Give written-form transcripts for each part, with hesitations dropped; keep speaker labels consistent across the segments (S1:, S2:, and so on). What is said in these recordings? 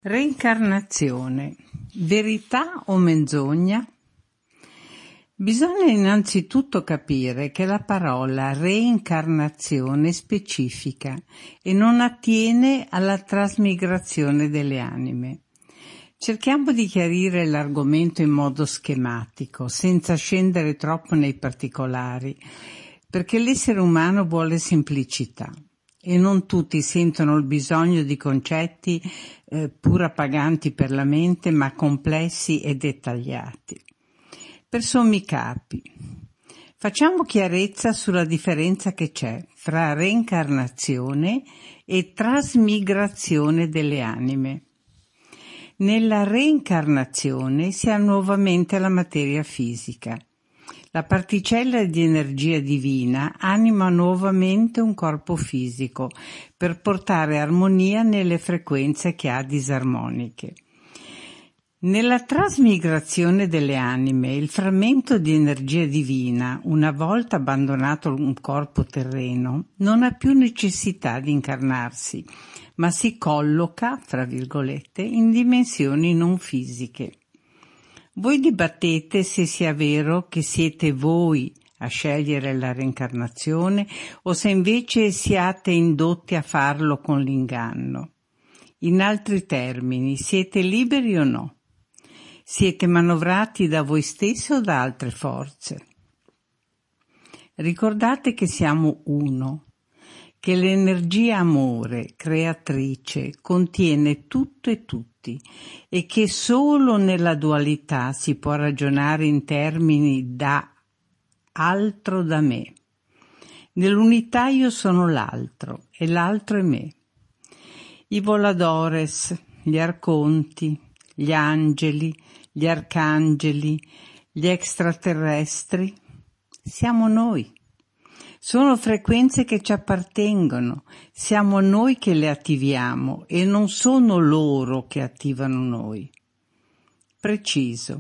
S1: Reincarnazione, verità o menzogna? Bisogna innanzitutto capire che la parola reincarnazione è specifica e non attiene alla trasmigrazione delle anime. Cerchiamo di chiarire l'argomento in modo schematico, senza scendere troppo nei particolari, perché l'essere umano vuole semplicità e non tutti sentono il bisogno di concetti pur appaganti per la mente, ma complessi e dettagliati. Per sommi capi, facciamo chiarezza sulla differenza che c'è fra reincarnazione e trasmigrazione delle anime. Nella reincarnazione si ha nuovamente la materia fisica. La particella di energia divina anima nuovamente un corpo fisico per portare armonia nelle frequenze che ha disarmoniche. Nella trasmigrazione delle anime, il frammento di energia divina, una volta abbandonato un corpo terreno, non ha più necessità di incarnarsi, ma si colloca, fra virgolette, in dimensioni non fisiche. Voi dibattete se sia vero che siete voi a scegliere la reincarnazione o se invece siate indotti a farlo con l'inganno. In altri termini, siete liberi o no? Siete manovrati da voi stessi o da altre forze? Ricordate che siamo uno, che l'energia amore, creatrice, contiene tutto e tutti e che solo nella dualità si può ragionare in termini da altro da me. Nell'unità io sono l'altro e l'altro è me. I voladores, gli arconti, gli angeli, gli arcangeli, gli extraterrestri, siamo noi. Sono frequenze che ci appartengono, siamo noi che le attiviamo e non sono loro che attivano noi. Preciso.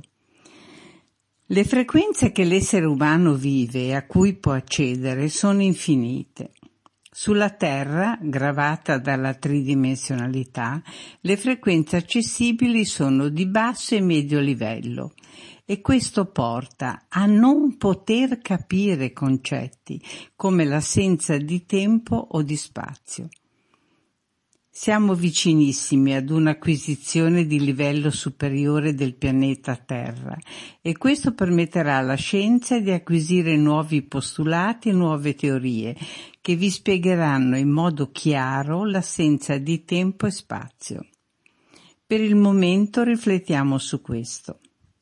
S1: Le frequenze che l'essere umano vive e a cui può accedere sono infinite. Sulla Terra, gravata dalla tridimensionalità, le frequenze accessibili sono di basso e medio livello e questo porta a non poter capire concetti come l'assenza di tempo o di spazio. Siamo vicinissimi ad un'acquisizione di livello superiore del pianeta Terra e questo permetterà alla scienza di acquisire nuovi postulati e nuove teorie che vi spiegheranno in modo chiaro l'assenza di tempo e spazio. Per il momento riflettiamo su questo.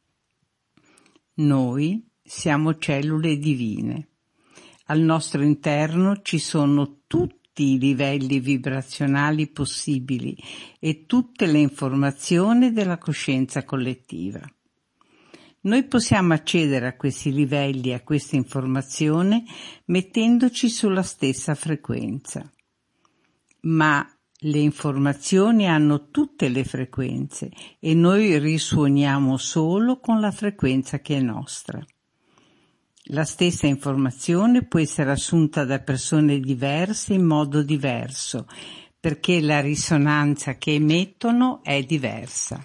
S1: Noi siamo cellule divine. Al nostro interno ci sono tutti i livelli vibrazionali possibili e tutte le informazioni della coscienza collettiva. Noi possiamo accedere a questi livelli e a questa informazione mettendoci sulla stessa frequenza. Ma le informazioni hanno tutte le frequenze e noi risuoniamo solo con la frequenza che è nostra. La stessa informazione può essere assunta da persone diverse in modo diverso, perché la risonanza che emettono è diversa.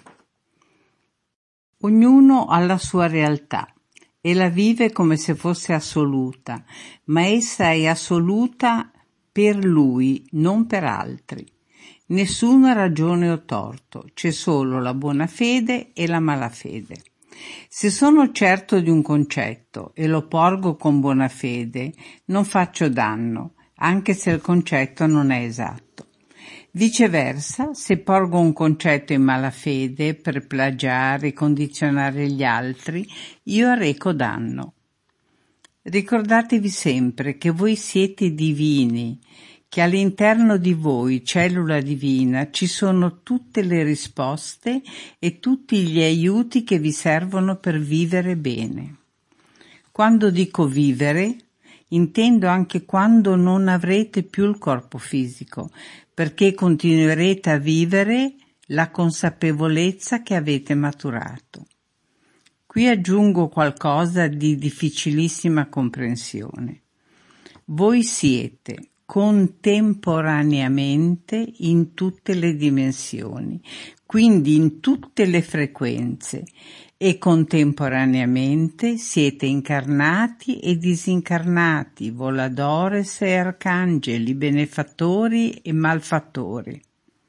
S1: Ognuno ha la sua realtà e la vive come se fosse assoluta, ma essa è assoluta per lui, non per altri. Nessuna ragione o torto, c'è solo la buona fede e la malafede. Se sono certo di un concetto e lo porgo con buona fede, non faccio danno, anche se il concetto non è esatto. Viceversa, se porgo un concetto in malafede per plagiare e condizionare gli altri, io arreco danno. Ricordatevi sempre che voi siete divini, che all'interno di voi, cellula divina, ci sono tutte le risposte e tutti gli aiuti che vi servono per vivere bene. Quando dico vivere, intendo anche quando non avrete più il corpo fisico, perché continuerete a vivere la consapevolezza che avete maturato. Qui aggiungo qualcosa di difficilissima comprensione. Voi siete contemporaneamente in tutte le dimensioni, quindi in tutte le frequenze, e contemporaneamente siete incarnati e disincarnati, voladores e arcangeli, benefattori e malfattori.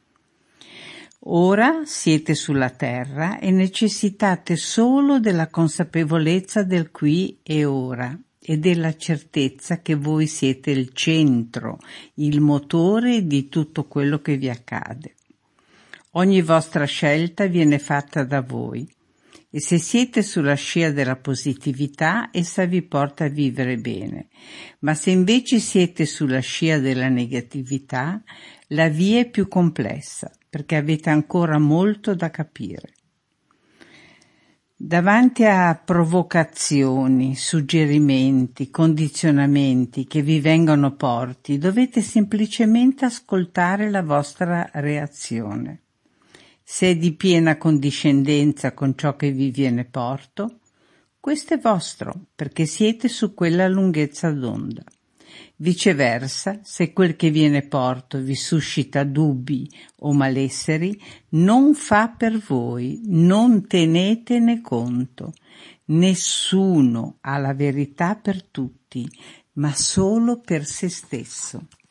S1: Ora siete sulla terra e necessitate solo della consapevolezza del qui e ora e della certezza che voi siete il centro, il motore di tutto quello che vi accade. Ogni vostra scelta viene fatta da voi e se siete sulla scia della positività, essa vi porta a vivere bene, ma se invece siete sulla scia della negatività, la via è più complessa perché avete ancora molto da capire. Davanti a provocazioni, suggerimenti, condizionamenti che vi vengono porti, dovete semplicemente ascoltare la vostra reazione. Se è di piena condiscendenza con ciò che vi viene porto, questo è vostro, perché siete su quella lunghezza d'onda. Viceversa, se quel che viene porto vi suscita dubbi o malesseri, non fa per voi, non tenetene conto. Nessuno ha la verità per tutti, ma solo per se stesso.